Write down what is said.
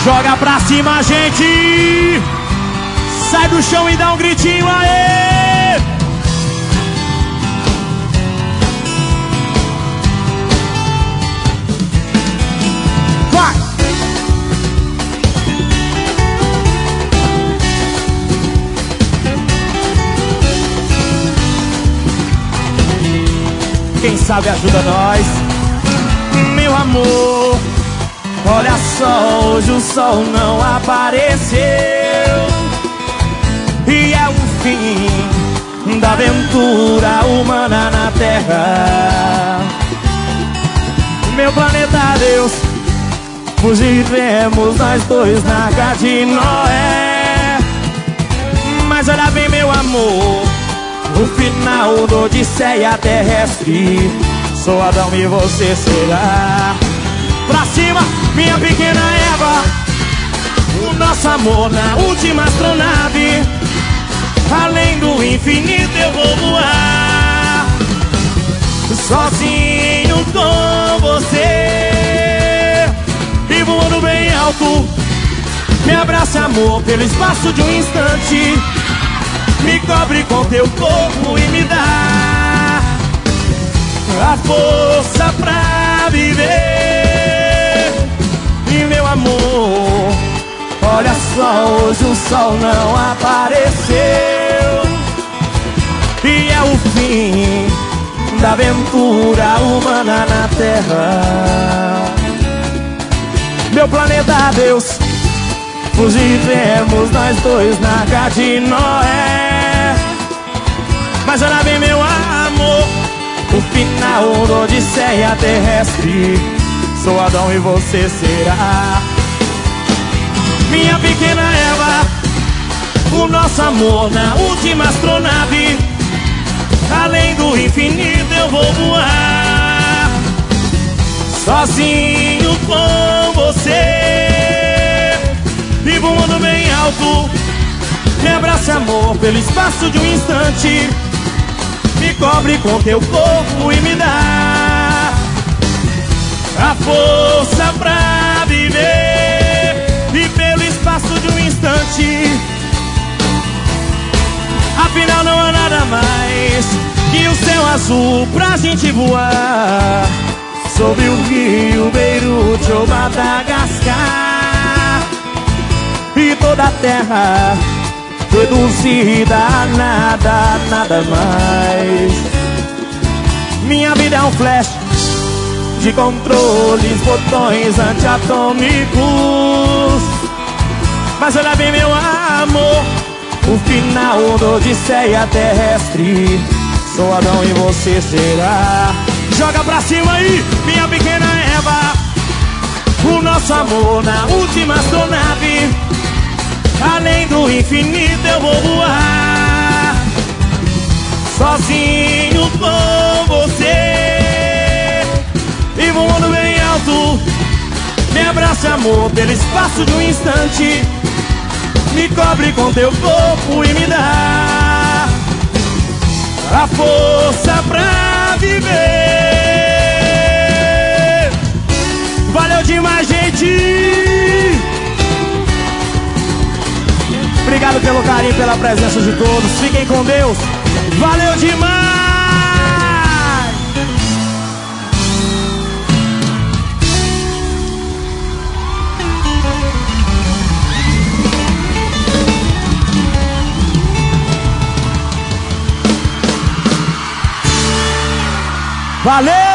Joga pra cima, gente. Sai do chão e dá um gritinho, aê! Vai! Quem sabe ajuda nós. Meu amor, olha só, hoje o sol não apareceu e é o fim da aventura humana na Terra. Meu planeta Deus, fugiremos nós dois na Arca de Noé. Mas olha bem, meu amor, o final do Odisseia terrestre, sou Adão e você será. Pra cima, minha pequena Eva, o nosso amor na última astronave. Além do infinito eu vou voar, sozinho com você. E voando bem alto, me abraça, amor, pelo espaço de um instante. Me cobre com teu corpo e me dá a força pra viver. E meu amor, olha só, hoje o sol não apareceu e é o fim da aventura humana na Terra. Meu planeta Deus, fugiremos nós dois na Arca de Noé. Mas olha bem, meu amor, o final do Odisseia terrestre, sou Adão e você será. Minha pequena Eva, o nosso amor na última astronave. Além do infinito eu vou voar, sozinho com você. E voando bem alto, me abraça, amor, pelo espaço de um instante. Me cobre com teu corpo e me dá a força pra viver. E pelo espaço de um instante, afinal não há nada mais que o céu azul pra gente voar. Sobre o rio Beirute ou Madagascar, e toda a terra reduzida a nada, nada mais. Minha vida é um flash de controles, botões antiatômicos. Mas olha bem, meu amor, o final do Odisseia terrestre, sou Adão e você será. Joga pra cima aí, minha pequena Eva, o nosso amor na última astronave. Além do infinito eu vou voar, sozinho com você. E voando bem alto, me abraça, amor, pelo espaço de um instante. Me cobre com teu corpo e me dá a força pra viver. Valeu demais, gente! Obrigado pelo carinho, pela presença de todos. Fiquem com Deus. Valeu demais! Valeu!